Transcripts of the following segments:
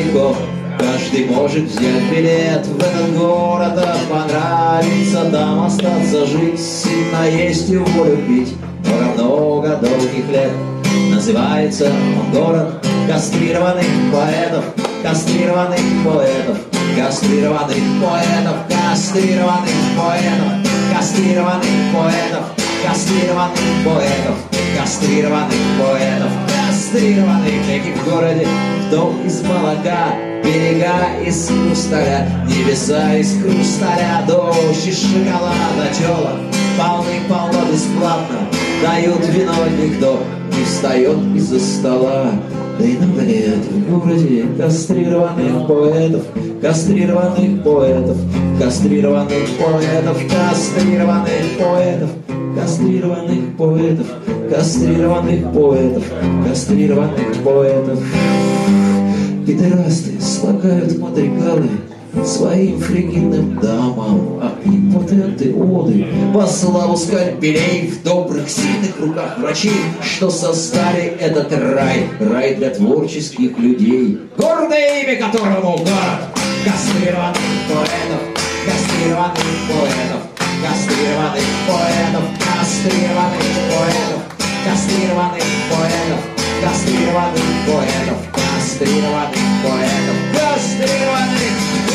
легко. Каждый может взять билет в этот город, а понравится там остаться жить. Сильно есть и волю пить, но много долгих лет. Называется он город кастрированных поэтов, кастрированных поэтов, кастрированных поэтов, кастрированных поэтов, кастрированных поэтов, кастрированных поэтов, кастрированных поэтов, кастрированных. Реки в городе, дом из молока, берега из хрусталя, небеса из хрусталя, дождь из шоколада, тела полны-полно бесплатно, дают вино никто не встает из-за стола. Да и нам нет в городе кастрированных поэтов, кастрированных поэтов, кастрированных поэтов, кастрированных поэтов, кастрированных поэтов, кастрированных поэтов, кастрированных поэтов. Педерасты слагают мадригалы своим фригидным дамам, а импотенты оды по славу скальпелей в добрых, сильных руках врачей, что создали этот рай, рай для творческих людей, гордое имя которому город кастрированных поэтов, кастрированных поэтов, кастрированных поэтов, кастрированных поэтов, кастрированных поэтов, кастрированных поэтов, кастрированных поэтов, кастрированных.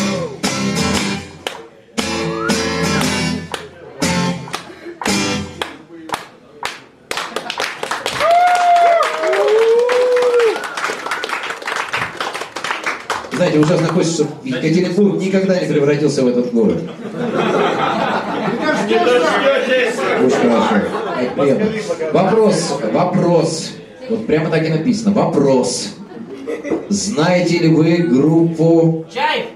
Знаете, ужасно хочется, чтобы Екатеринбург никогда не превратился в этот город. Очень хорошо. Приятно. Вопрос. Вот прямо так и написано. Вопрос. Знаете ли вы группу... Чай!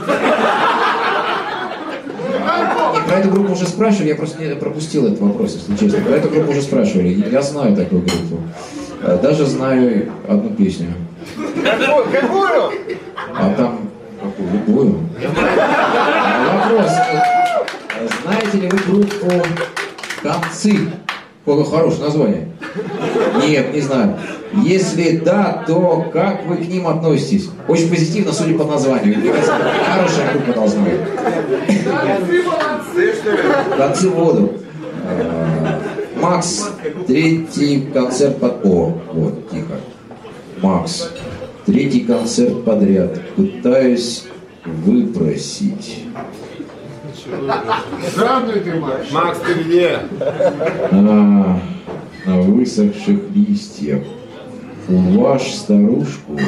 И про эту группу уже спрашивали, я просто не пропустил этот вопрос, если честно. Про эту группу уже спрашивали. Я знаю такую группу. Даже знаю одну песню. Какую? А там... Какую? Любую. Вопрос. Знаете ли вы группу «Концы»? Какое хорошее название. Нет, не знаю. Если да, то как вы к ним относитесь? Очень позитивно, судя по названию. Мне кажется, хорошая группа должна быть. «Концы в воду». Макс, третий концерт под... О, вот, тихо. Макс, третий концерт подряд. Пытаюсь выпросить. Странный ты, Макс. Макс, ты где? На высохших листьях. Уважь старушку.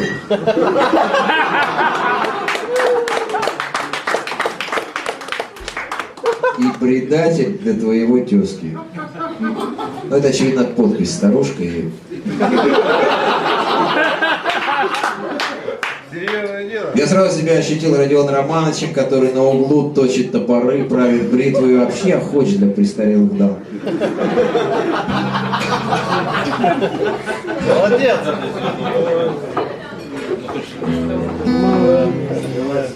И предатель для твоего тезки. Ну, это, очевидно, подпись старушка и... Я сразу себя ощутил Родионом Романовичем, который на углу точит топоры, правит бритву и вообще охочет для престарелых дам. Молодец!